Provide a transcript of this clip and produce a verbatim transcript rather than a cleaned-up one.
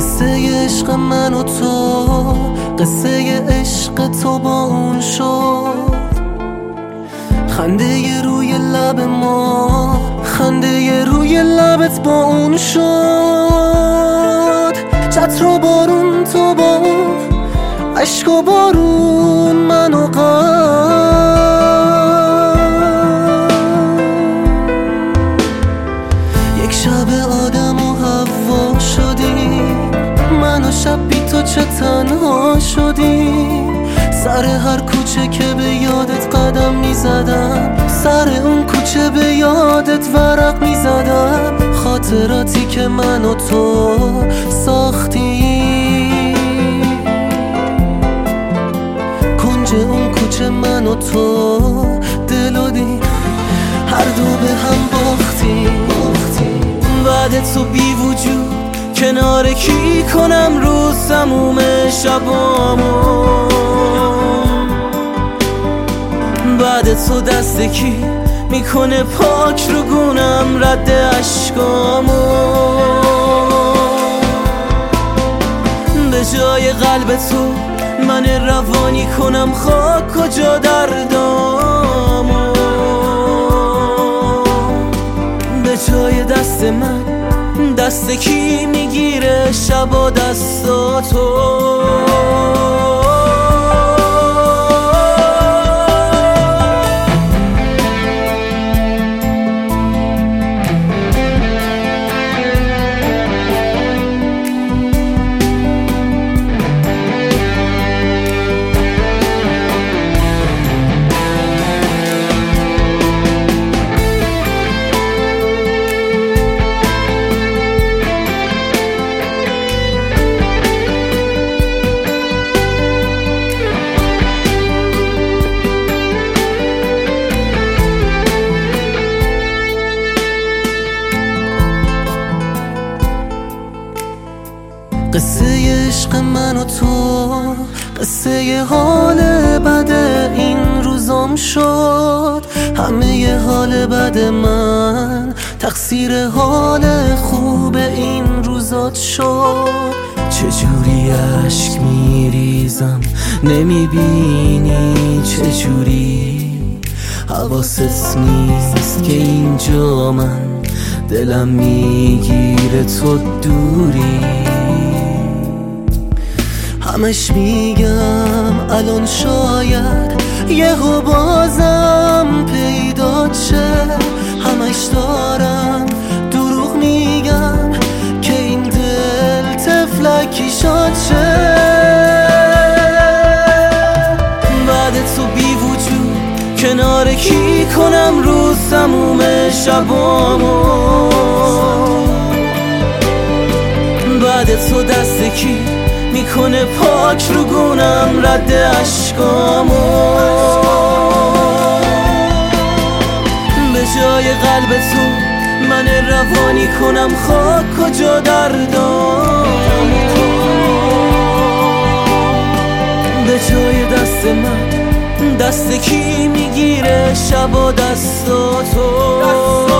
قصه عشق من و تو، قصه عشق تو با اون شد. خنده ی روی لب ما، خنده ی روی لبت با اون شد. چتر و بارون تو با اون، عشق و بارون من و غم. یک شب آدم و حوا شدیم، من و شب بی تو چه تنها شدیم. سر هر کوچه که به یادت قدم میزدم، سر اون کوچه به یادت ورق میزدم. خاطراتی که من و تو ساختیم، کنج اون کوچه من و تو دل و دیم هر دو به هم باختیم. بعد تو بی وجود کنار کی کنم روز تموم شبامو. بعد تو دست کی میکنه پاک رو گونم رد عشقامو. به جای قلب تو من روانی کنم خاک کجا دردامو. به جای دست من دست کی میگیره شبا دستاتو. قصه عشق من و تو، قصه حال بد این روزام شد. همه حال بد من تقصیر حال خوب این روزات شد. چجوری عشق میریزم نمیبینی، چجوری حواست نیست که اینجا من دلم میگیره تو دوری. همش میگم الان شاید یهو بازم پیدا چه. همش دارم دروغ میگم که این دل تفلکی شاد چه. بعد تو بی وجود کنار کی کنم روز تموم شبامو. بعد تو دست کی میکنه پاک رو گونم رد عشقامو. به جای قلب تو من روانی کنم خاک کجا دردامو. به جای دست من دست کی میگیره شبا دستاتو.